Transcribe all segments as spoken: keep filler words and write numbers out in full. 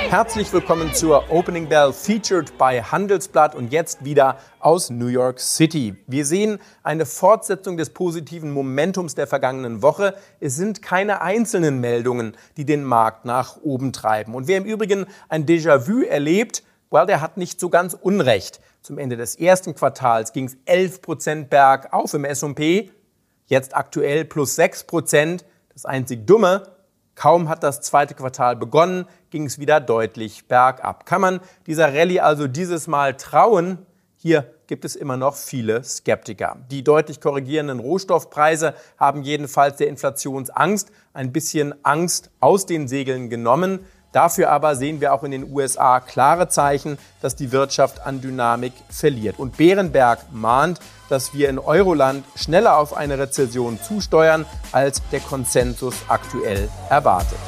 Herzlich willkommen zur Opening Bell, featured bei Handelsblatt und jetzt wieder aus New York City. Wir sehen eine Fortsetzung des positiven Momentums der vergangenen Woche. Es sind keine einzelnen Meldungen, die den Markt nach oben treiben. Und wer im Übrigen ein Déjà-vu erlebt, well, der hat nicht so ganz Unrecht. Zum Ende des ersten Quartals ging es elf Prozent bergauf im S und P, jetzt aktuell plus sechs Prozent. Das einzig Dumme: kaum hat das zweite Quartal begonnen, ging es wieder deutlich bergab. Kann man dieser Rallye also dieses Mal trauen? Hier gibt es immer noch viele Skeptiker. Die deutlich korrigierenden Rohstoffpreise haben jedenfalls der Inflationsangst ein bisschen Angst aus den Segeln genommen. Dafür aber sehen wir auch in den U S A klare Zeichen, dass die Wirtschaft an Dynamik verliert. Und Berenberg mahnt, dass wir in Euroland schneller auf eine Rezession zusteuern, als der Konsensus aktuell erwartet.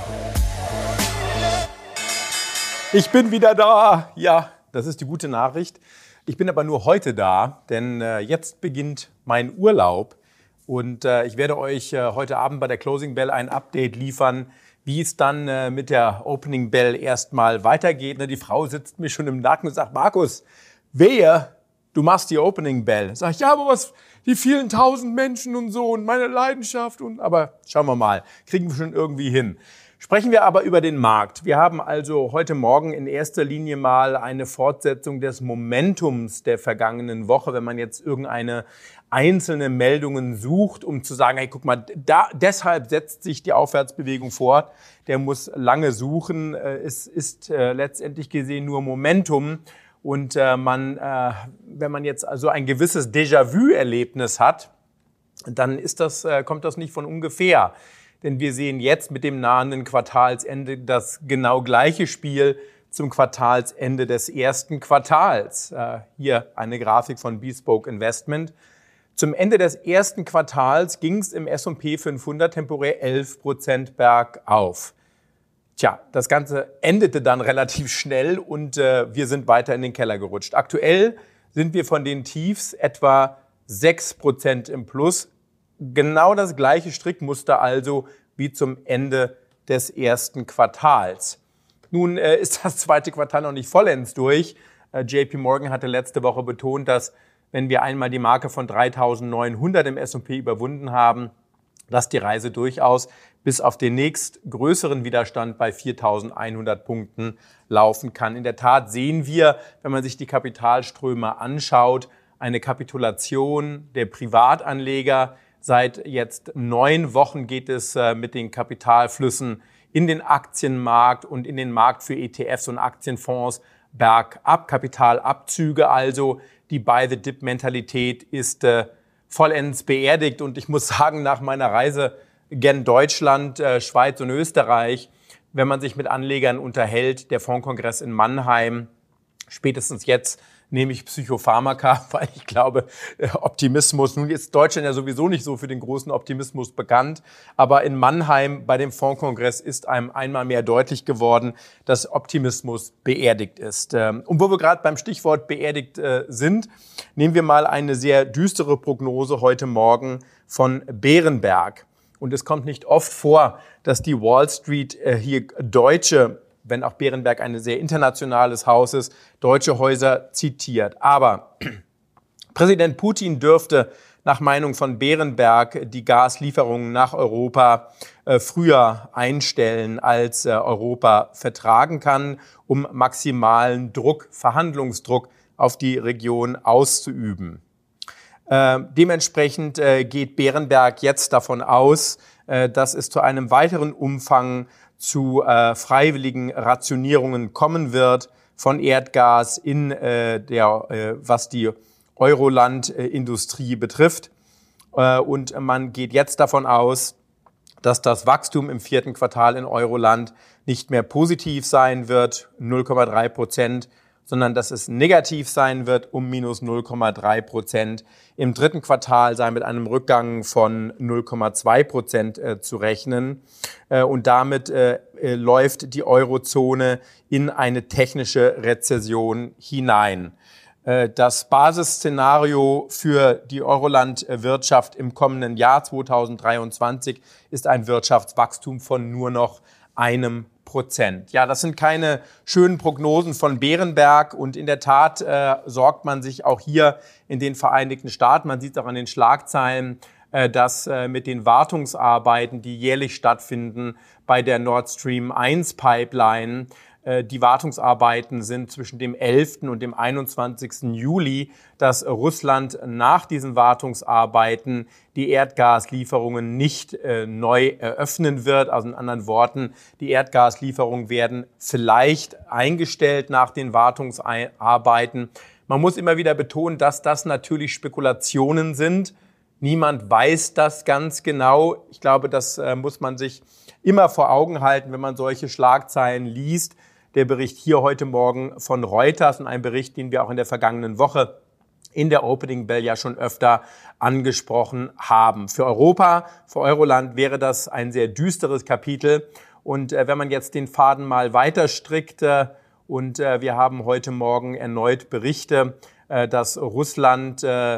Ich bin wieder da. Ja, das ist die gute Nachricht. Ich bin aber nur heute da, denn äh, jetzt beginnt mein Urlaub. Und äh, ich werde euch äh, heute Abend bei der Closing Bell ein Update liefern, wie es dann äh, mit der Opening Bell erstmal weitergeht. Ne, die Frau sitzt mir schon im Nacken und sagt: Markus, wehe, du machst die Opening Bell. Sag ich: ja, aber was, die vielen tausend Menschen und so und meine Leidenschaft. Und aber schauen wir mal, kriegen wir schon irgendwie hin. Sprechen wir aber über den Markt. Wir haben also heute Morgen in erster Linie mal eine Fortsetzung des Momentums der vergangenen Woche, wenn man jetzt irgendeine einzelne Meldungen sucht, um zu sagen: hey, guck mal, da, deshalb setzt sich die Aufwärtsbewegung fort. Der muss lange suchen. Es ist äh, letztendlich gesehen nur Momentum. Und äh, man, äh, wenn man jetzt also ein gewisses Déjà-vu-Erlebnis hat, dann ist das, äh, kommt das nicht von ungefähr. Denn wir sehen jetzt mit dem nahenden Quartalsende das genau gleiche Spiel zum Quartalsende des ersten Quartals. Äh, hier eine Grafik von Bespoke Investment. Zum Ende des ersten Quartals ging es im S und P fünfhundert temporär elf Prozent bergauf. Tja, das Ganze endete dann relativ schnell und äh, wir sind weiter in den Keller gerutscht. Aktuell sind wir von den Tiefs etwa sechs Prozent im Plus. Genau das gleiche Strickmuster also wie zum Ende des ersten Quartals. Nun äh, ist das zweite Quartal noch nicht vollends durch. Äh, J P Morgan hatte letzte Woche betont, dass wenn wir einmal die Marke von dreitausendneunhundert im S und P überwunden haben, dass die Reise durchaus bis auf den nächst größeren Widerstand bei viertausendeinhundert Punkten laufen kann. In der Tat sehen wir, wenn man sich die Kapitalströme anschaut, eine Kapitulation der Privatanleger. Seit jetzt neun Wochen geht es äh, mit den Kapitalflüssen in den Aktienmarkt und in den Markt für E T Fs und Aktienfonds bergab. Kapitalabzüge also. Die Buy-the-Dip-Mentalität ist äh, vollends beerdigt. Und ich muss sagen, nach meiner Reise gen Deutschland, äh, Schweiz und Österreich, wenn man sich mit Anlegern unterhält, der Fondskongress in Mannheim, spätestens jetzt nehme ich Psychopharmaka, weil ich glaube, Optimismus, nun ist Deutschland ja sowieso nicht so für den großen Optimismus bekannt, aber in Mannheim bei dem Fondskongress ist einem einmal mehr deutlich geworden, dass Optimismus beerdigt ist. Und wo wir gerade beim Stichwort beerdigt sind, nehmen wir mal eine sehr düstere Prognose heute Morgen von Berenberg. Und es kommt nicht oft vor, dass die Wall Street hier deutsche, wenn auch Berenberg ein sehr internationales Haus ist, deutsche Häuser zitiert. Aber Präsident Putin dürfte nach Meinung von Berenberg die Gaslieferungen nach Europa äh, früher einstellen, als äh, Europa vertragen kann, um maximalen Druck, Verhandlungsdruck auf die Region auszuüben. Äh, dementsprechend äh, geht Berenberg jetzt davon aus, äh, dass es zu einem weiteren Umfang zu äh, freiwilligen Rationierungen kommen wird von Erdgas in äh, der, äh, was die Euroland-Industrie betrifft. Äh, und man geht jetzt davon aus, dass das Wachstum im vierten Quartal in Euroland nicht mehr positiv sein wird, null Komma drei Prozent, sondern dass es negativ sein wird, um minus null Komma drei Prozent. Im dritten Quartal sei mit einem Rückgang von null Komma zwei Prozent äh, zu rechnen. Äh, und damit äh, äh, läuft die Eurozone in eine technische Rezession hinein. Äh, das Basisszenario für die Euroland-Wirtschaft im kommenden Jahr zweitausenddreiundzwanzig ist ein Wirtschaftswachstum von nur noch einem Prozent. Ja, das sind keine schönen Prognosen von Berenberg und in der Tat äh, sorgt man sich auch hier in den Vereinigten Staaten, man sieht es auch an den Schlagzeilen, äh, dass äh, mit den Wartungsarbeiten, die jährlich stattfinden bei der Nord Stream eins Pipeline, äh, die Wartungsarbeiten sind zwischen dem elften und dem einundzwanzigsten Juli, dass Russland nach diesen Wartungsarbeiten die Erdgaslieferungen nicht äh, neu eröffnen wird. Also in anderen Worten, die Erdgaslieferungen werden vielleicht eingestellt nach den Wartungsarbeiten. Man muss immer wieder betonen, dass das natürlich Spekulationen sind. Niemand weiß das ganz genau. Ich glaube, das äh, muss man sich immer vor Augen halten, wenn man solche Schlagzeilen liest. Der Bericht hier heute Morgen von Reuters und ein Bericht, den wir auch in der vergangenen Woche in der Opening Bell ja schon öfter angesprochen haben. Für Europa, für Euroland wäre das ein sehr düsteres Kapitel. Und äh, wenn man jetzt den Faden mal weiter strickt, äh, und äh, wir haben heute Morgen erneut Berichte, äh, dass Russland äh,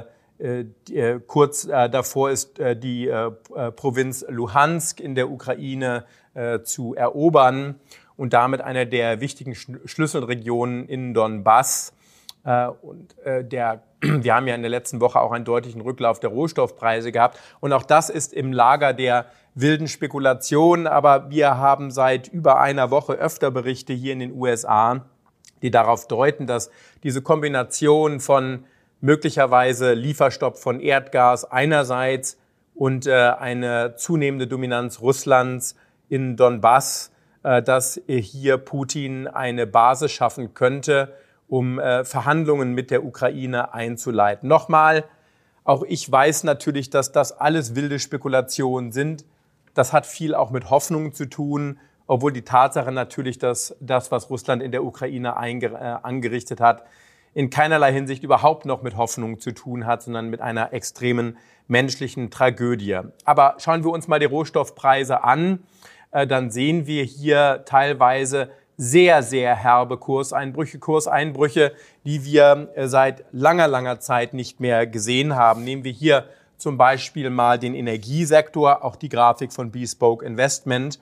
äh, kurz äh, davor ist, äh, die äh, Provinz Luhansk in der Ukraine äh, zu erobern und damit eine der wichtigen Schlüsselregionen in Donbass. Äh, und äh, der Wir haben ja in der letzten Woche auch einen deutlichen Rücklauf der Rohstoffpreise gehabt. Und auch das ist im Lager der wilden Spekulationen. Aber wir haben seit über einer Woche öfter Berichte hier in den U S A, die darauf deuten, dass diese Kombination von möglicherweise Lieferstopp von Erdgas einerseits und äh, eine zunehmende Dominanz Russlands in Donbass, äh, dass hier Putin eine Basis schaffen könnte, um äh, Verhandlungen mit der Ukraine einzuleiten. Nochmal, auch ich weiß natürlich, dass das alles wilde Spekulationen sind. Das hat viel auch mit Hoffnung zu tun, obwohl die Tatsache natürlich, dass das, was Russland in der Ukraine einge- äh, angerichtet hat, in keinerlei Hinsicht überhaupt noch mit Hoffnung zu tun hat, sondern mit einer extremen menschlichen Tragödie. Aber schauen wir uns mal die Rohstoffpreise an, äh, dann sehen wir hier teilweise sehr, sehr herbe Kurseinbrüche, Kurseinbrüche, die wir seit langer, langer Zeit nicht mehr gesehen haben. Nehmen wir hier zum Beispiel mal den Energiesektor, auch die Grafik von Bespoke Investment.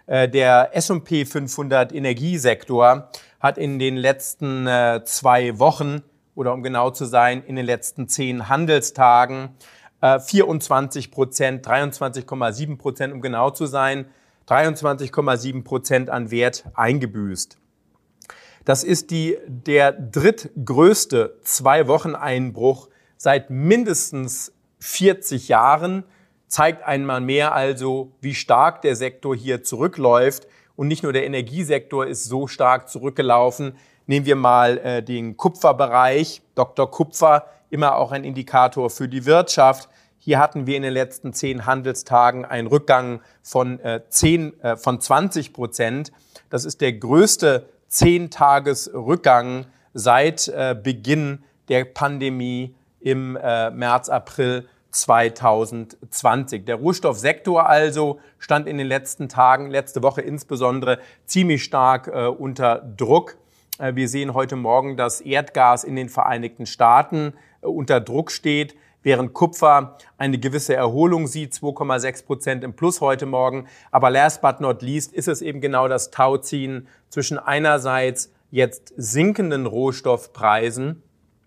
Der S und P fünfhundert Energiesektor hat in den letzten zwei Wochen, oder um genau zu sein, in den letzten zehn Handelstagen vierundzwanzig Prozent, dreiundzwanzig Komma sieben Prozent, um genau zu sein, dreiundzwanzig Komma sieben Prozent an Wert eingebüßt. Das ist die, der drittgrößte Zwei-Wochen-Einbruch seit mindestens vierzig Jahren, zeigt einmal mehr also, wie stark der Sektor hier zurückläuft. Und nicht nur der Energiesektor ist so stark zurückgelaufen. Nehmen wir mal äh, den Kupferbereich. Doktor Kupfer, immer auch ein Indikator für die Wirtschaft. Hier hatten wir in den letzten zehn Handelstagen einen Rückgang von, äh, zehn, äh, von zwanzig Prozent. Das ist der größte zehn-Tages-Rückgang seit äh, Beginn der Pandemie im äh, März, April zweitausendzwanzig. Der Rohstoffsektor also stand in den letzten Tagen, letzte Woche insbesondere, ziemlich stark äh, unter Druck. Äh, wir sehen heute Morgen, dass Erdgas in den Vereinigten Staaten äh, unter Druck steht, während Kupfer eine gewisse Erholung sieht, zwei Komma sechs Prozent im Plus heute Morgen. Aber last but not least ist es eben genau das Tauziehen zwischen einerseits jetzt sinkenden Rohstoffpreisen,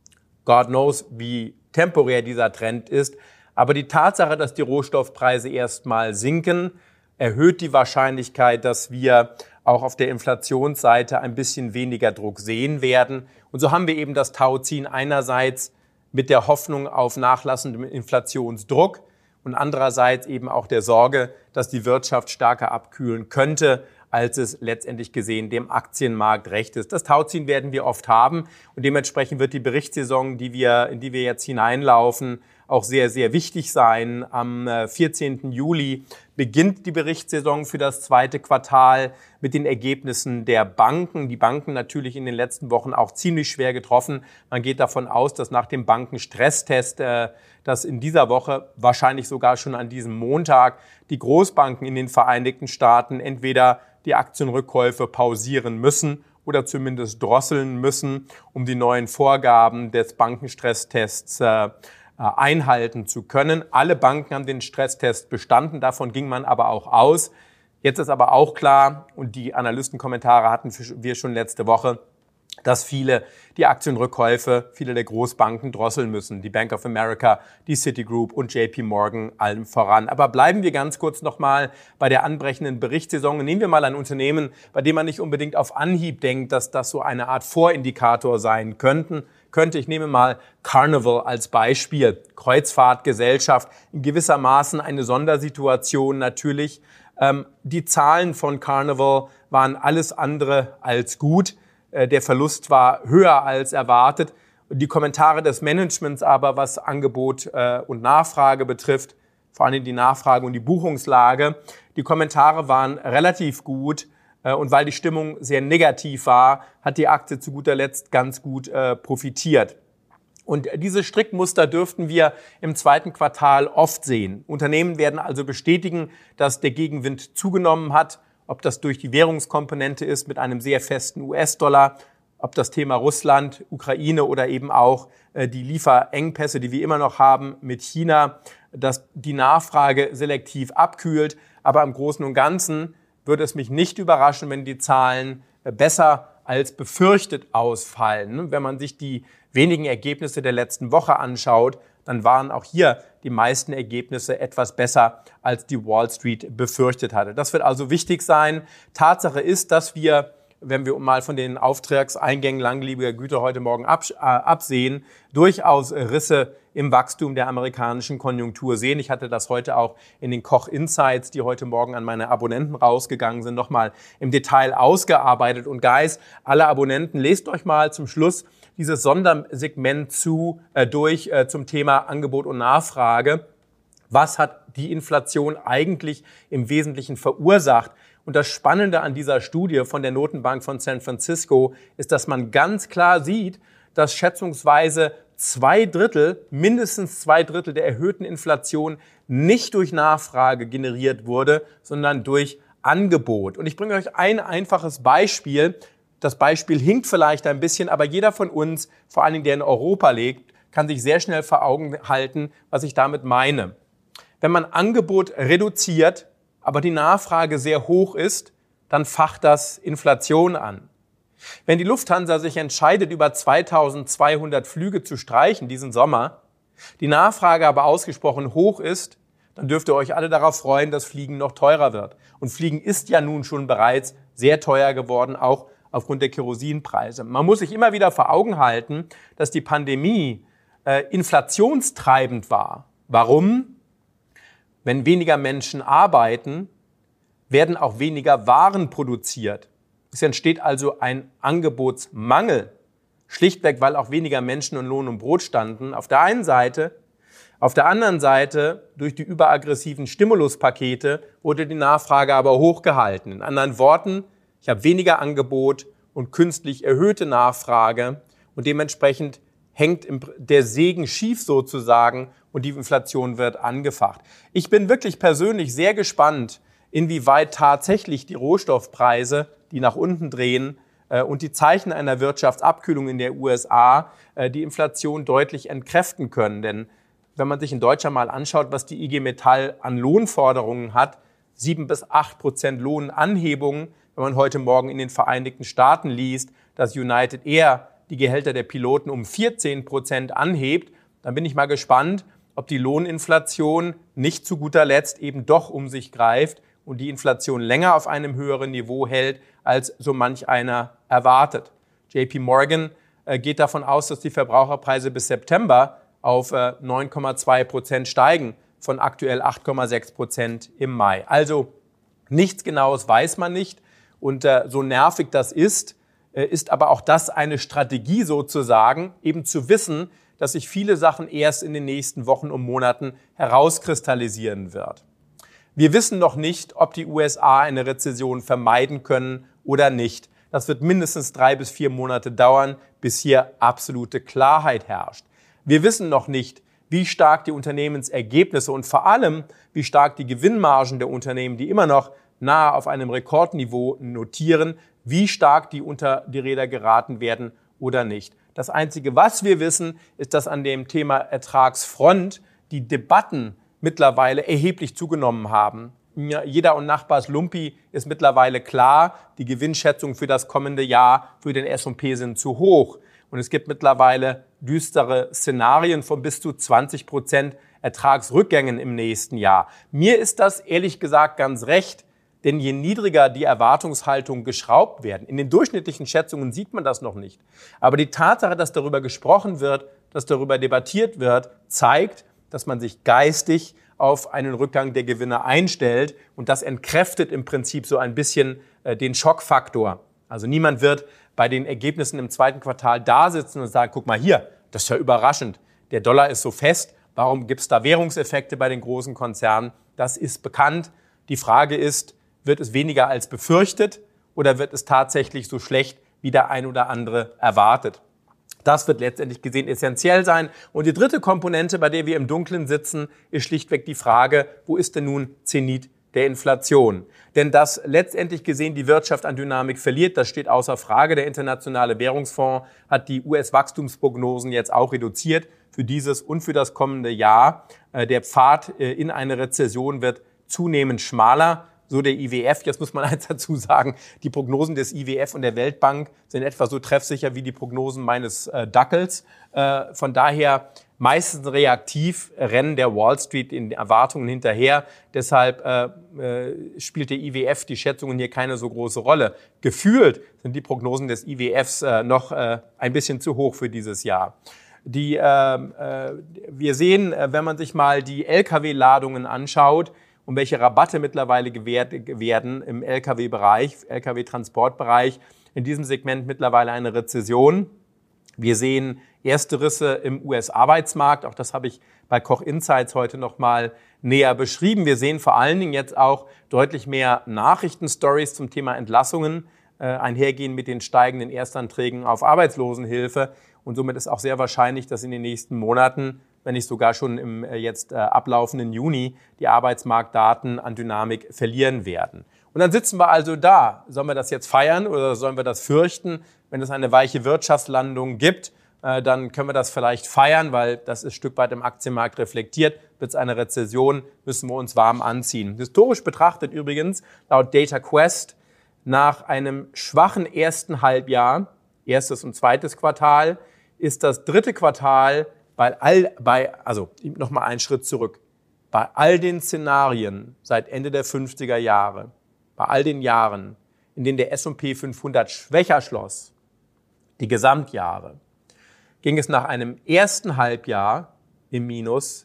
God knows, wie temporär dieser Trend ist, aber die Tatsache, dass die Rohstoffpreise erstmal sinken, erhöht die Wahrscheinlichkeit, dass wir auch auf der Inflationsseite ein bisschen weniger Druck sehen werden. Und so haben wir eben das Tauziehen einerseits mit der Hoffnung auf nachlassendem Inflationsdruck und andererseits eben auch der Sorge, dass die Wirtschaft stärker abkühlen könnte, als es letztendlich gesehen dem Aktienmarkt recht ist. Das Tauziehen werden wir oft haben und dementsprechend wird die Berichtssaison, die wir, in die wir jetzt hineinlaufen, auch sehr, sehr wichtig sein. Am vierzehnten Juli beginnt die Berichtssaison für das zweite Quartal mit den Ergebnissen der Banken. Die Banken natürlich in den letzten Wochen auch ziemlich schwer getroffen. Man geht davon aus, dass nach dem Bankenstresstest, äh, dass in dieser Woche, wahrscheinlich sogar schon an diesem Montag, die Großbanken in den Vereinigten Staaten entweder die Aktienrückkäufe pausieren müssen oder zumindest drosseln müssen, um die neuen Vorgaben des Bankenstresstests äh, einhalten zu können. Alle Banken haben den Stresstest bestanden, davon ging man aber auch aus. Jetzt ist aber auch klar, und die Analystenkommentare hatten wir schon letzte Woche, dass viele die Aktienrückkäufe, viele der Großbanken drosseln müssen. Die Bank of America, die Citigroup und J P Morgan allem voran. Aber bleiben wir ganz kurz nochmal bei der anbrechenden Berichtssaison. Nehmen wir mal ein Unternehmen, bei dem man nicht unbedingt auf Anhieb denkt, dass das so eine Art Vorindikator sein könnten. Könnte, ich nehme mal Carnival als Beispiel. Kreuzfahrtgesellschaft, in gewissermaßen eine Sondersituation natürlich. Ähm, die Zahlen von Carnival waren alles andere als gut. Der Verlust war höher als erwartet. Die Kommentare des Managements aber, was Angebot und Nachfrage betrifft, vor allem die Nachfrage und die Buchungslage, die Kommentare waren relativ gut. Und weil die Stimmung sehr negativ war, hat die Aktie zu guter Letzt ganz gut profitiert. Und diese Strickmuster dürften wir im zweiten Quartal oft sehen. Unternehmen werden also bestätigen, dass der Gegenwind zugenommen hat. Ob das durch die Währungskomponente ist mit einem sehr festen U S-Dollar, ob das Thema Russland, Ukraine oder eben auch die Lieferengpässe, die wir immer noch haben mit China, dass die Nachfrage selektiv abkühlt. Aber im Großen und Ganzen würde es mich nicht überraschen, wenn die Zahlen besser als befürchtet ausfallen. Wenn man sich die wenigen Ergebnisse der letzten Woche anschaut, dann waren auch hier die meisten Ergebnisse etwas besser, als die Wall Street befürchtet hatte. Das wird also wichtig sein. Tatsache ist, dass wir, wenn wir mal von den Auftragseingängen langlebiger Güter heute Morgen absehen, durchaus Risse im Wachstum der amerikanischen Konjunktur sehen. Ich hatte das heute auch in den Koch Insights, die heute Morgen an meine Abonnenten rausgegangen sind, nochmal im Detail ausgearbeitet. Und Guys, alle Abonnenten, lest euch mal zum Schluss dieses Sondersegment zu, äh, durch äh, zum Thema Angebot und Nachfrage. Was hat die Inflation eigentlich im Wesentlichen verursacht? Und das Spannende an dieser Studie von der Notenbank von San Francisco ist, dass man ganz klar sieht, dass schätzungsweise zwei Drittel, mindestens zwei Drittel der erhöhten Inflation nicht durch Nachfrage generiert wurde, sondern durch Angebot. Und ich bringe euch ein einfaches Beispiel. Das Beispiel hinkt vielleicht ein bisschen, aber jeder von uns, vor allen Dingen der in Europa lebt, kann sich sehr schnell vor Augen halten, was ich damit meine. Wenn man Angebot reduziert, aber die Nachfrage sehr hoch ist, dann facht das Inflation an. Wenn die Lufthansa sich entscheidet, über zweitausendzweihundert Flüge zu streichen diesen Sommer, die Nachfrage aber ausgesprochen hoch ist, dann dürft ihr euch alle darauf freuen, dass Fliegen noch teurer wird. Und Fliegen ist ja nun schon bereits sehr teuer geworden, auch aufgrund der Kerosinpreise. Man muss sich immer wieder vor Augen halten, dass die Pandemie äh, inflationstreibend war. Warum? Wenn weniger Menschen arbeiten, werden auch weniger Waren produziert. Es entsteht also ein Angebotsmangel, schlichtweg, weil auch weniger Menschen in Lohn und Brot standen. Auf der einen Seite, auf der anderen Seite, durch die überaggressiven Stimuluspakete wurde die Nachfrage aber hochgehalten. In anderen Worten, ich habe weniger Angebot und künstlich erhöhte Nachfrage und dementsprechend hängt der Segen schief sozusagen und die Inflation wird angefacht. Ich bin wirklich persönlich sehr gespannt, inwieweit tatsächlich die Rohstoffpreise, die nach unten drehen und die Zeichen einer Wirtschaftsabkühlung in der U S A die Inflation deutlich entkräften können. Denn wenn man sich in Deutschland mal anschaut, was die I G Metall an Lohnforderungen hat, sieben bis acht Prozent Lohnanhebungen. Wenn man heute Morgen in den Vereinigten Staaten liest, dass United Air die Gehälter der Piloten um vierzehn Prozent anhebt, dann bin ich mal gespannt, ob die Lohninflation nicht zu guter Letzt eben doch um sich greift und die Inflation länger auf einem höheren Niveau hält, als so manch einer erwartet. J P Morgan äh, geht davon aus, dass die Verbraucherpreise bis September auf äh, neun Komma zwei Prozent steigen, von aktuell acht Komma sechs Prozent im Mai. Also nichts Genaues weiß man nicht. Und äh, so nervig das ist, äh, ist aber auch das eine Strategie sozusagen, eben zu wissen, dass sich viele Sachen erst in den nächsten Wochen und Monaten herauskristallisieren wird. Wir wissen noch nicht, ob die U S A eine Rezession vermeiden können oder nicht. Das wird mindestens drei bis vier Monate dauern, bis hier absolute Klarheit herrscht. Wir wissen noch nicht, wie stark die Unternehmensergebnisse und vor allem, wie stark die Gewinnmargen der Unternehmen, die immer noch nahe auf einem Rekordniveau notieren, wie stark die unter die Räder geraten werden oder nicht. Das Einzige, was wir wissen, ist, dass an dem Thema Ertragsfront die Debatten mittlerweile erheblich zugenommen haben. Ja, jeder und Nachbars Lumpi ist mittlerweile klar, die Gewinnschätzungen für das kommende Jahr für den S und P sind zu hoch. Und es gibt mittlerweile düstere Szenarien von bis zu zwanzig Prozent Ertragsrückgängen im nächsten Jahr. Mir ist das ehrlich gesagt ganz recht, denn je niedriger die Erwartungshaltungen geschraubt werden, in den durchschnittlichen Schätzungen sieht man das noch nicht. Aber die Tatsache, dass darüber gesprochen wird, dass darüber debattiert wird, zeigt, dass man sich geistig auf einen Rückgang der Gewinne einstellt. Und das entkräftet im Prinzip so ein bisschen äh, den Schockfaktor. Also niemand wird bei den Ergebnissen im zweiten Quartal da sitzen und sagen, guck mal hier, das ist ja überraschend. Der Dollar ist so fest. Warum gibt es da Währungseffekte bei den großen Konzernen? Das ist bekannt. Die Frage ist, wird es weniger als befürchtet oder wird es tatsächlich so schlecht, wie der ein oder andere erwartet? Das wird letztendlich gesehen essentiell sein. Und die dritte Komponente, bei der wir im Dunkeln sitzen, ist schlichtweg die Frage, wo ist denn nun Zenit der Inflation? Denn dass letztendlich gesehen die Wirtschaft an Dynamik verliert, das steht außer Frage. Der Internationale Währungsfonds hat die U S-Wachstumsprognosen jetzt auch reduziert für dieses und für das kommende Jahr. Der Pfad in eine Rezession wird zunehmend schmaler. So der I W F, jetzt muss man eins dazu sagen, die Prognosen des I W F und der Weltbank sind etwa so treffsicher wie die Prognosen meines äh, Dackels. Äh, von daher meistens reaktiv rennen der Wall Street in Erwartungen hinterher. Deshalb äh, äh, spielt der I W F die Schätzungen hier keine so große Rolle. Gefühlt sind die Prognosen des I W Fs äh, noch äh, ein bisschen zu hoch für dieses Jahr. Die, äh, äh, wir sehen, äh, wenn man sich mal die L K W-Ladungen anschaut, und welche Rabatte mittlerweile gewährt werden im L K W-Bereich, L K W-Transportbereich, in diesem Segment mittlerweile eine Rezession. Wir sehen erste Risse im U S-Arbeitsmarkt, auch das habe ich bei Koch Insights heute nochmal näher beschrieben. Wir sehen vor allen Dingen jetzt auch deutlich mehr Nachrichtenstories zum Thema Entlassungen äh, einhergehen mit den steigenden Erstanträgen auf Arbeitslosenhilfe. Und somit ist auch sehr wahrscheinlich, dass in den nächsten Monaten, wenn nicht sogar schon im jetzt äh, ablaufenden Juni, die Arbeitsmarktdaten an Dynamik verlieren werden. Und dann sitzen wir also da. Sollen wir das jetzt feiern oder sollen wir das fürchten? Wenn es eine weiche Wirtschaftslandung gibt, äh, dann können wir das vielleicht feiern, weil das ist ein Stück weit im Aktienmarkt reflektiert. Wird es eine Rezession, müssen wir uns warm anziehen. Historisch betrachtet übrigens, laut DataQuest, nach einem schwachen ersten Halbjahr, erstes und zweites Quartal, ist das dritte Quartal bei all, bei, also nochmal einen Schritt zurück, bei all den Szenarien seit Ende der fünfziger Jahre, bei all den Jahren, in denen der S und P fünfhundert schwächer schloss, die Gesamtjahre, ging es nach einem ersten Halbjahr im Minus,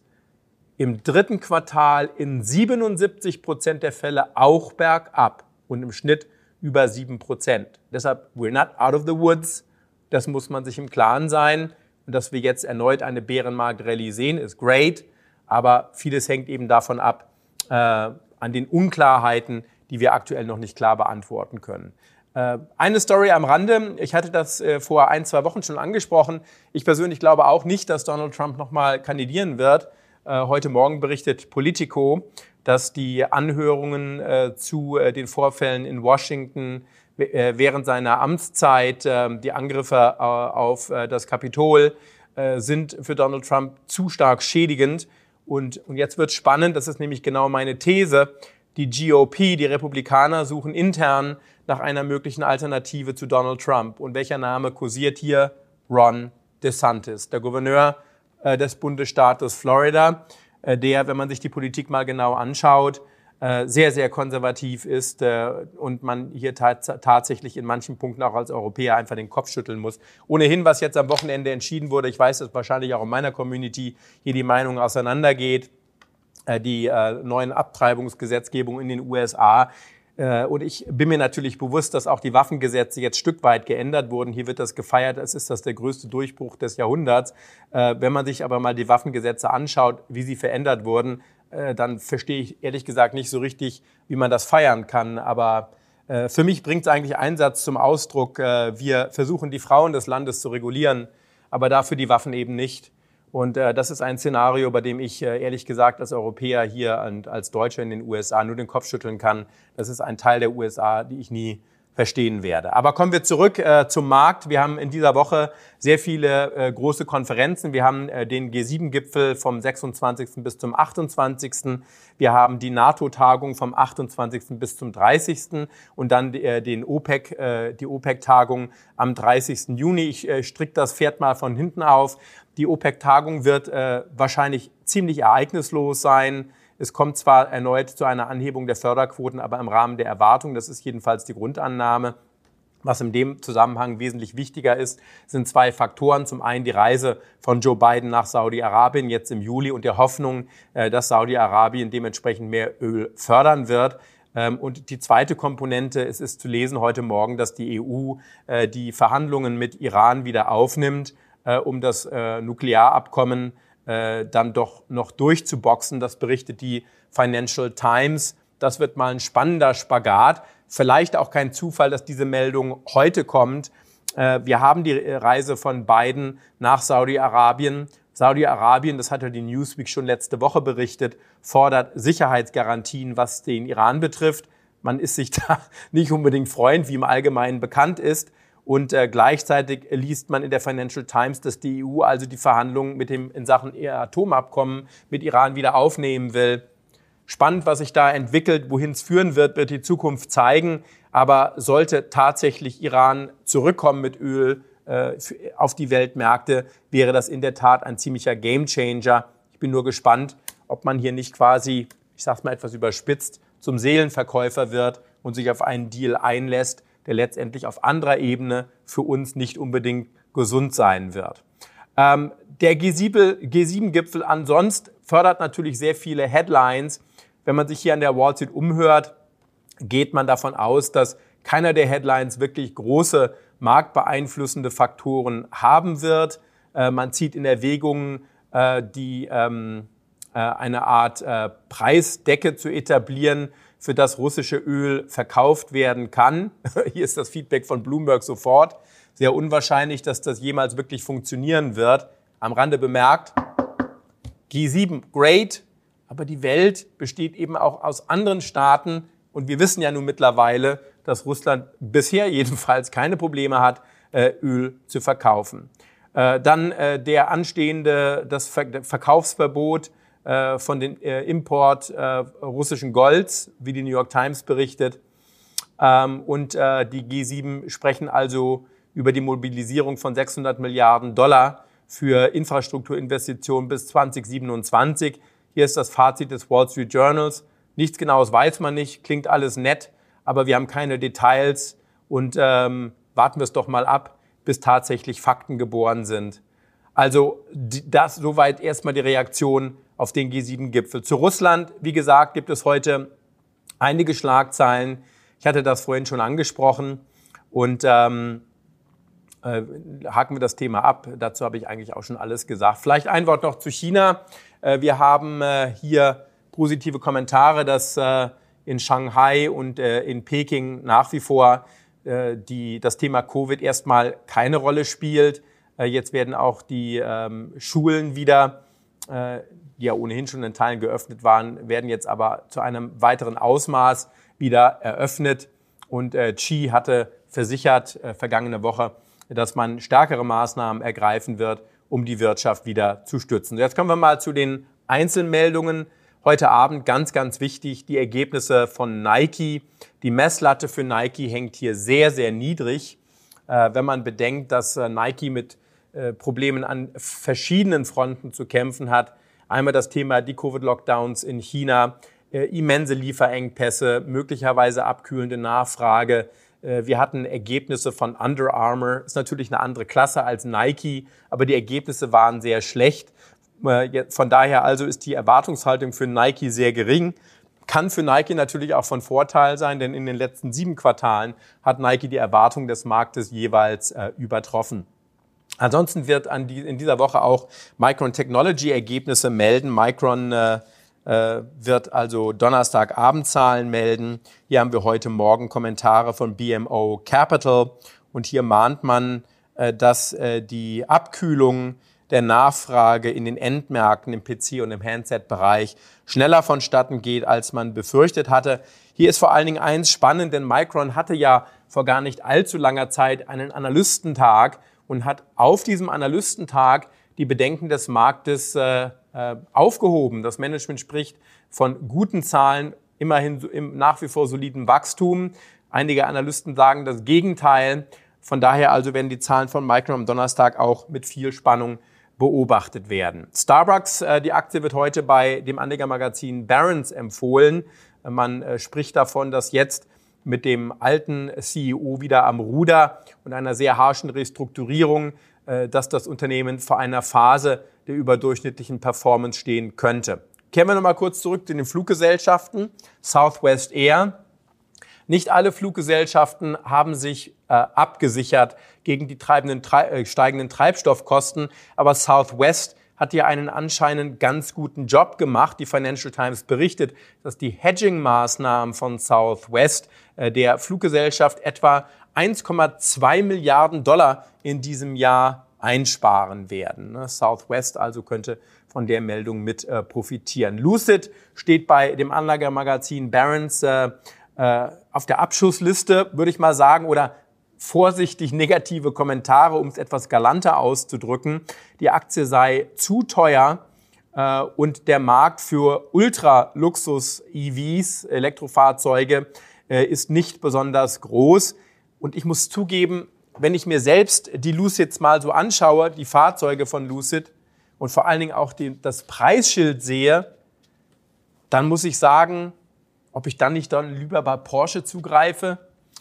im dritten Quartal in siebenundsiebzig Prozent der Fälle auch bergab und im Schnitt über sieben Prozent. Deshalb, we're not out of the woods, das muss man sich im Klaren sein. Und dass wir jetzt erneut eine Bärenmarkt-Rallye sehen, ist great, aber vieles hängt eben davon ab, äh, an den Unklarheiten, die wir aktuell noch nicht klar beantworten können. Äh, eine Story am Rande, ich hatte das äh, vor ein, zwei Wochen schon angesprochen. Ich persönlich glaube auch nicht, dass Donald Trump nochmal kandidieren wird. Äh, heute Morgen berichtet Politico, dass die Anhörungen äh, zu äh, den Vorfällen in Washington während seiner Amtszeit, die Angriffe auf das Kapitol sind für Donald Trump zu stark schädigend. Und, und jetzt wird spannend, das ist nämlich genau meine These. Die G O P, die Republikaner, suchen intern nach einer möglichen Alternative zu Donald Trump. Und welcher Name kursiert hier? Ron DeSantis, der Gouverneur des Bundesstaates Florida, der, wenn man sich die Politik mal genau anschaut, sehr, sehr konservativ ist und man hier tatsächlich in manchen Punkten auch als Europäer einfach den Kopf schütteln muss. Ohnehin, was jetzt am Wochenende entschieden wurde, ich weiß, dass wahrscheinlich auch in meiner Community hier die Meinung auseinandergeht, die neuen Abtreibungsgesetzgebung in den U S A. Und ich bin mir natürlich bewusst, dass auch die Waffengesetze jetzt stückweit geändert wurden. Hier wird das gefeiert, als ist das der größte Durchbruch des Jahrhunderts. Wenn man sich aber mal die Waffengesetze anschaut, wie sie verändert wurden, dann verstehe ich ehrlich gesagt nicht so richtig, wie man das feiern kann. Aber äh, für mich bringt es eigentlich einen Satz zum Ausdruck. Äh, wir versuchen, die Frauen des Landes zu regulieren, aber dafür die Waffen eben nicht. Und äh, das ist ein Szenario, bei dem ich äh, ehrlich gesagt als Europäer hier und als Deutscher in den U S A nur den Kopf schütteln kann. Das ist ein Teil der U S A, die ich nie verstehen werde. Aber kommen wir zurück äh, zum Markt. Wir haben in dieser Woche sehr viele äh, große Konferenzen. Wir haben äh, den G sieben Gipfel vom sechsundzwanzigsten bis zum achtundzwanzigsten Wir haben die NATO-Tagung vom achtundzwanzigsten bis zum dreißigsten und dann äh, den OPEC, äh, die OPEC-Tagung am dreißigsten Juni. Ich äh, stricke das Pferd mal von hinten auf. Die OPEC-Tagung wird äh, wahrscheinlich ziemlich ereignislos sein. Es kommt zwar erneut zu einer Anhebung der Förderquoten, aber im Rahmen der Erwartung, das ist jedenfalls die Grundannahme. Was in dem Zusammenhang wesentlich wichtiger ist, sind zwei Faktoren. Zum einen die Reise von Joe Biden nach Saudi-Arabien jetzt im Juli und der Hoffnung, dass Saudi-Arabien dementsprechend mehr Öl fördern wird. Und die zweite Komponente, es ist zu lesen heute Morgen, dass die E U die Verhandlungen mit Iran wieder aufnimmt, um das Nuklearabkommen dann doch noch durchzuboxen. Das berichtet die Financial Times. Das wird mal ein spannender Spagat. Vielleicht auch kein Zufall, dass diese Meldung heute kommt. Wir haben die Reise von Biden nach Saudi-Arabien. Saudi-Arabien, das hatte die Newsweek schon letzte Woche berichtet, fordert Sicherheitsgarantien, was den Iran betrifft. Man ist sich da nicht unbedingt freund, wie im Allgemeinen bekannt ist. Und äh, gleichzeitig liest man in der Financial Times, dass die E U also die Verhandlungen mit dem in Sachen Atomabkommen mit Iran wieder aufnehmen will. Spannend, was sich da entwickelt, wohin es führen wird, wird die Zukunft zeigen. Aber sollte tatsächlich Iran zurückkommen mit Öl äh, auf die Weltmärkte, wäre das in der Tat ein ziemlicher Gamechanger. Ich bin nur gespannt, ob man hier nicht quasi, ich sag's mal etwas überspitzt, zum Seelenverkäufer wird und sich auf einen Deal einlässt, der letztendlich auf anderer Ebene für uns nicht unbedingt gesund sein wird. Ähm, der G sieben Gipfel ansonsten fördert natürlich sehr viele Headlines. Wenn man sich hier an der Wall Street umhört, geht man davon aus, dass keiner der Headlines wirklich große marktbeeinflussende Faktoren haben wird. Äh, man zieht in Erwägung, äh, die, ähm, äh, eine Art äh, Preisdecke zu etablieren, für das russische Öl verkauft werden kann. Hier ist das Feedback von Bloomberg sofort. Sehr unwahrscheinlich, dass das jemals wirklich funktionieren wird. Am Rande bemerkt, G sieben, great, aber die Welt besteht eben auch aus anderen Staaten. Und wir wissen ja nun mittlerweile, dass Russland bisher jedenfalls keine Probleme hat, Öl zu verkaufen. Dann der anstehende, das Verkaufsverbot von den äh, Import äh, russischen Golds, wie die New York Times berichtet. Ähm, und äh, die G sieben sprechen also über die Mobilisierung von sechshundert Milliarden Dollar für Infrastrukturinvestitionen bis zwanzig siebenundzwanzig. Hier ist das Fazit des Wall Street Journals. Nichts Genaues weiß man nicht, klingt alles nett, aber wir haben keine Details und ähm, warten wir es doch mal ab, bis tatsächlich Fakten geboren sind. Also das soweit erstmal die Reaktion auf den G sieben Gipfel. Zu Russland, wie gesagt, gibt es heute einige Schlagzeilen. Ich hatte das vorhin schon angesprochen und ähm, äh, haken wir das Thema ab. Dazu habe ich eigentlich auch schon alles gesagt. Vielleicht ein Wort noch zu China. Äh, wir haben äh, hier positive Kommentare, dass äh, in Shanghai und äh, in Peking nach wie vor äh, die, das Thema Covid erstmal keine Rolle spielt. Äh, jetzt werden auch die ähm, Schulen wieder äh, die ja ohnehin schon in Teilen geöffnet waren, werden jetzt aber zu einem weiteren Ausmaß wieder eröffnet. Und äh, Xi hatte versichert äh, vergangene Woche, dass man stärkere Maßnahmen ergreifen wird, um die Wirtschaft wieder zu stützen. Jetzt kommen wir mal zu den Einzelmeldungen. Heute Abend ganz, ganz wichtig, die Ergebnisse von Nike. Die Messlatte für Nike hängt hier sehr, sehr niedrig. Äh, wenn man bedenkt, dass äh, Nike mit äh, Problemen an verschiedenen Fronten zu kämpfen hat, einmal das Thema die Covid-Lockdowns in China, äh, immense Lieferengpässe, möglicherweise abkühlende Nachfrage. Äh, wir hatten Ergebnisse von Under Armour, ist natürlich eine andere Klasse als Nike, aber die Ergebnisse waren sehr schlecht. Äh, von daher also ist die Erwartungshaltung für Nike sehr gering. Kann für Nike natürlich auch von Vorteil sein, denn in den letzten sieben Quartalen hat Nike die Erwartung des Marktes jeweils äh, übertroffen. Ansonsten wird an die, in dieser Woche auch Micron Technology Ergebnisse melden. Micron äh, äh, wird also Donnerstagabend Zahlen melden. Hier haben wir heute Morgen Kommentare von B M O Capital. Und hier mahnt man, äh, dass äh, die Abkühlung der Nachfrage in den Endmärkten im P C- und im Handset-Bereich schneller vonstatten geht, als man befürchtet hatte. Hier ist vor allen Dingen eins spannend, denn Micron hatte ja vor gar nicht allzu langer Zeit einen Analystentag und hat auf diesem Analystentag die Bedenken des Marktes äh, äh, aufgehoben. Das Management spricht von guten Zahlen, immerhin im nach wie vor soliden Wachstum. Einige Analysten sagen das Gegenteil. Von daher also werden die Zahlen von Micron am Donnerstag auch mit viel Spannung beobachtet werden. Starbucks, äh, die Aktie wird heute bei dem Anlegermagazin Barron's empfohlen. Man äh, spricht davon, dass jetzt mit dem alten C E O wieder am Ruder und einer sehr harschen Restrukturierung, äh, dass das Unternehmen vor einer Phase der überdurchschnittlichen Performance stehen könnte. Kehren wir nochmal kurz zurück zu den Fluggesellschaften. Southwest Air. Nicht alle Fluggesellschaften haben sich äh, abgesichert gegen die treibenden, tre- äh, steigenden Treibstoffkosten, aber Southwest hat hier einen anscheinend ganz guten Job gemacht. Die Financial Times berichtet, dass die Hedging-Maßnahmen von Southwest äh, der Fluggesellschaft etwa eins Komma zwei Milliarden Dollar in diesem Jahr einsparen werden. Ne? Southwest also könnte von der Meldung mit äh, profitieren. Lucid steht bei dem Anlagemagazin Barron's äh, äh, auf der Abschussliste, würde ich mal sagen, oder vorsichtig negative Kommentare, um es etwas galanter auszudrücken. Die Aktie sei zu teuer äh, und der Markt für Ultra-Luxus-E Vs, Elektrofahrzeuge, äh, ist nicht besonders groß. Und ich muss zugeben, wenn ich mir selbst die Lucids mal so anschaue, die Fahrzeuge von Lucid und vor allen Dingen auch die, das Preisschild sehe, dann muss ich sagen, ob ich dann nicht dann lieber bei Porsche zugreife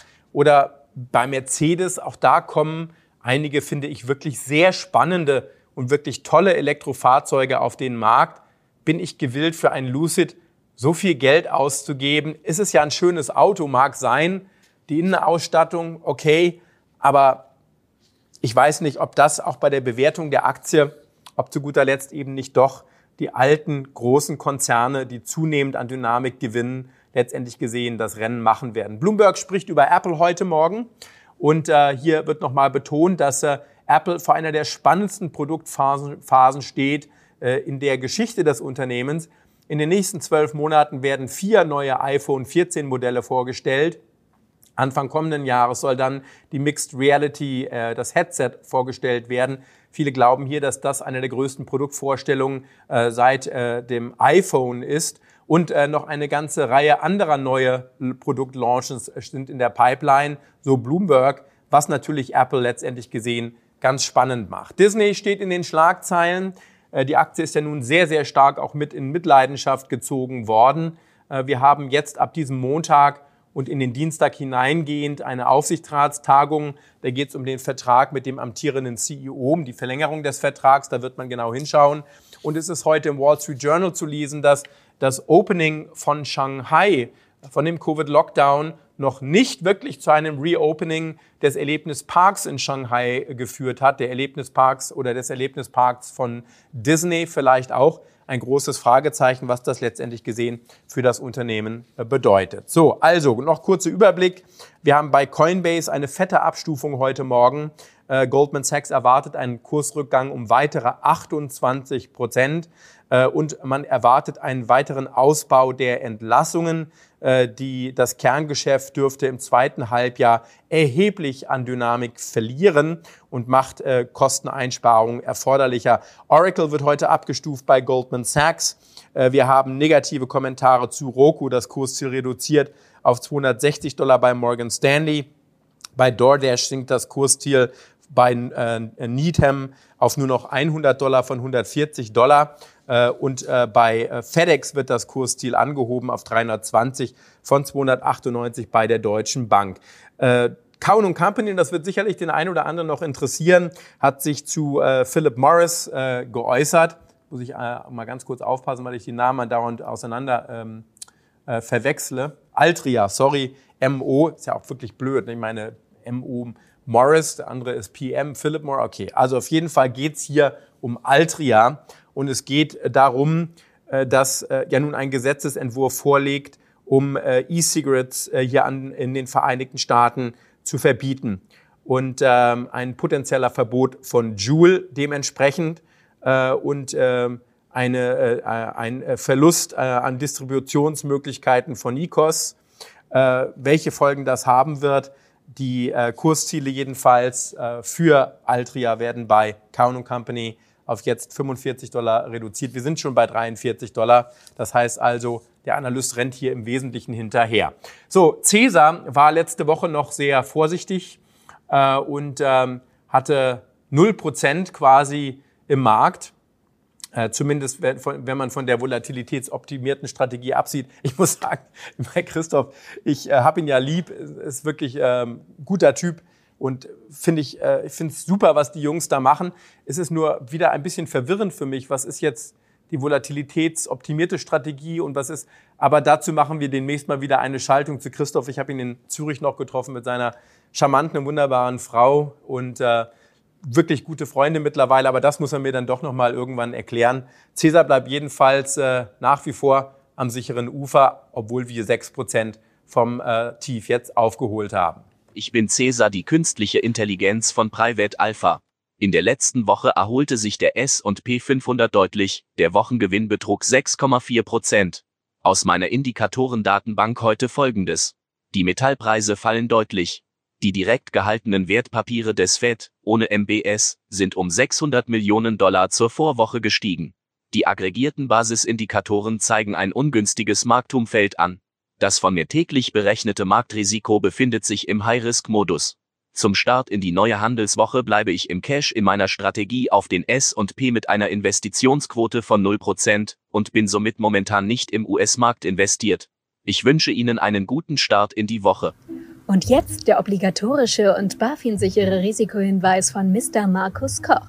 oder bei Mercedes. Auch da kommen einige, finde ich, wirklich sehr spannende und wirklich tolle Elektrofahrzeuge auf den Markt. Bin ich gewillt, für ein Lucid so viel Geld auszugeben? Ist es ja ein schönes Auto, mag sein, die Innenausstattung, okay, aber ich weiß nicht, ob das auch bei der Bewertung der Aktie, ob zu guter Letzt eben nicht doch die alten großen Konzerne, die zunehmend an Dynamik gewinnen, letztendlich gesehen das Rennen machen werden. Bloomberg spricht über Apple heute Morgen und äh, hier wird nochmal betont, dass äh, Apple vor einer der spannendsten Produktphasen Phasen steht äh, in der Geschichte des Unternehmens. In den nächsten zwölf Monaten werden vier neue iPhone vierzehn Modelle vorgestellt. Anfang kommenden Jahres soll dann die Mixed Reality, äh, das Headset, vorgestellt werden. Viele glauben hier, dass das eine der größten Produktvorstellungen äh, seit äh, dem iPhone ist. Und äh, noch eine ganze Reihe anderer neue Produktlaunches sind in der Pipeline, so Bloomberg, was natürlich Apple letztendlich gesehen ganz spannend macht. Disney steht in den Schlagzeilen. Äh, die Aktie ist ja nun sehr, sehr stark auch mit in Mitleidenschaft gezogen worden. Äh, wir haben jetzt ab diesem Montag und in den Dienstag hineingehend eine Aufsichtsratstagung. Da geht es um den Vertrag mit dem amtierenden C E O, um die Verlängerung des Vertrags. Da wird man genau hinschauen. Und es ist heute im Wall Street Journal zu lesen, dass das Opening von Shanghai, von dem Covid-Lockdown, noch nicht wirklich zu einem Reopening des Erlebnisparks in Shanghai geführt hat. Der Erlebnisparks oder des Erlebnisparks von Disney vielleicht auch. Ein großes Fragezeichen, was das letztendlich gesehen für das Unternehmen bedeutet. So, also noch kurzer Überblick. Wir haben bei Coinbase eine fette Abstufung heute Morgen. Äh, Goldman Sachs erwartet einen Kursrückgang um weitere achtundzwanzig Prozent äh, und man erwartet einen weiteren Ausbau der Entlassungen. Äh, die, das Kerngeschäft dürfte im zweiten Halbjahr erheblich an Dynamik verlieren und macht äh, Kosteneinsparungen erforderlicher. Oracle wird heute abgestuft bei Goldman Sachs. Äh, wir haben negative Kommentare zu Roku, das Kursziel reduziert auf zweihundertsechzig Dollar bei Morgan Stanley. Bei DoorDash sinkt das Kursziel bei äh, Needham auf nur noch hundert Dollar von hundertvierzig Dollar. Äh, und äh, bei äh, FedEx wird das Kursziel angehoben auf dreihundertzwanzig von zweihundertachtundneunzig bei der Deutschen Bank. Äh, Cowen und Company, das wird sicherlich den einen oder anderen noch interessieren, hat sich zu äh, Philip Morris äh, geäußert. Muss ich äh, mal ganz kurz aufpassen, weil ich die Namen dauernd auseinander ähm, äh, verwechsle. Altria, sorry, M O, ist ja auch wirklich blöd. Ich meine, M O Morris, der andere ist P M, Philip Morris. Okay, also auf jeden Fall geht's hier um Altria und es geht darum, dass ja nun ein Gesetzesentwurf vorliegt, um E-Cigarettes hier an, in den Vereinigten Staaten zu verbieten. Und ähm, ein potenzieller Verbot von Juul dementsprechend äh, und äh, eine, äh, ein Verlust äh, an Distributionsmöglichkeiten von I Q O S. Äh, welche Folgen das haben wird, Die äh, Kursziele jedenfalls äh, für Altria werden bei Cowen und Company auf jetzt fünfundvierzig Dollar reduziert. Wir sind schon bei dreiundvierzig Dollar. Das heißt also, der Analyst rennt hier im Wesentlichen hinterher. So, Cäsar war letzte Woche noch sehr vorsichtig äh, und ähm, hatte null Prozent quasi im Markt. Äh, zumindest wenn, wenn man von der volatilitätsoptimierten Strategie absieht. Ich muss sagen, bei Christoph, ich äh, habe ihn ja lieb, ist wirklich ähm, guter Typ. Und finde ich, äh, ich finde es super, was die Jungs da machen. Es ist nur wieder ein bisschen verwirrend für mich. Was ist jetzt die volatilitätsoptimierte Strategie und was ist? Aber dazu machen wir demnächst mal wieder eine Schaltung zu Christoph. Ich habe ihn in Zürich noch getroffen mit seiner charmanten und wunderbaren Frau und äh, wirklich gute Freunde mittlerweile. Aber das muss er mir dann doch noch mal irgendwann erklären. Cäsar bleibt jedenfalls äh, nach wie vor am sicheren Ufer, obwohl wir sechs Prozent vom äh, Tief jetzt aufgeholt haben. Ich bin Cäsar, die künstliche Intelligenz von Private Alpha. In der letzten Woche erholte sich der S und P fünfhundert deutlich, der Wochengewinn betrug sechs Komma vier Prozent. Aus meiner Indikatorendatenbank heute Folgendes. Die Metallpreise fallen deutlich. Die direkt gehaltenen Wertpapiere des Fed, ohne M B S, sind um sechshundert Millionen Dollar zur Vorwoche gestiegen. Die aggregierten Basisindikatoren zeigen ein ungünstiges Marktumfeld an. Das von mir täglich berechnete Marktrisiko befindet sich im High-Risk-Modus. Zum Start in die neue Handelswoche bleibe ich im Cash in meiner Strategie auf den S und P mit einer Investitionsquote von null Prozent und bin somit momentan nicht im U S-Markt investiert. Ich wünsche Ihnen einen guten Start in die Woche. Und jetzt der obligatorische und BaFin-sichere Risikohinweis von Mister Markus Koch.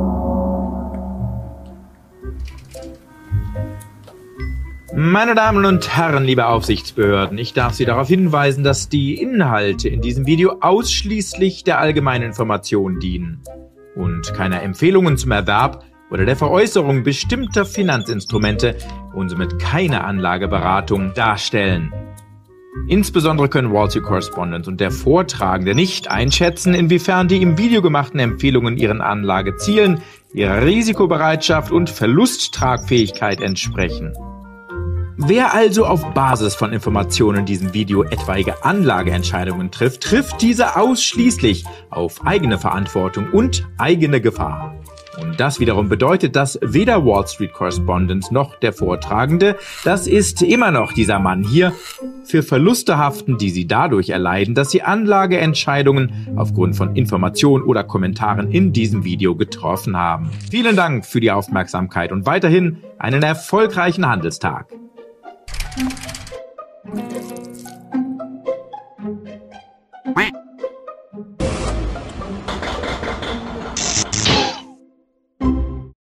Meine Damen und Herren, liebe Aufsichtsbehörden, ich darf Sie darauf hinweisen, dass die Inhalte in diesem Video ausschließlich der allgemeinen Information dienen und keine Empfehlungen zum Erwerb oder der Veräußerung bestimmter Finanzinstrumente und somit keine Anlageberatung darstellen. Insbesondere können Wall Street Correspondent und der Vortragende nicht einschätzen, inwiefern die im Video gemachten Empfehlungen ihren Anlagezielen, ihrer Risikobereitschaft und Verlusttragfähigkeit entsprechen. Wer also auf Basis von Informationen in diesem Video etwaige Anlageentscheidungen trifft, trifft diese ausschließlich auf eigene Verantwortung und eigene Gefahr. Und das wiederum bedeutet, dass weder Wall Street Correspondent noch der Vortragende, das ist immer noch dieser Mann hier, für Verluste haften, die sie dadurch erleiden, dass sie Anlageentscheidungen aufgrund von Informationen oder Kommentaren in diesem Video getroffen haben. Vielen Dank für die Aufmerksamkeit und weiterhin einen erfolgreichen Handelstag. Thank you.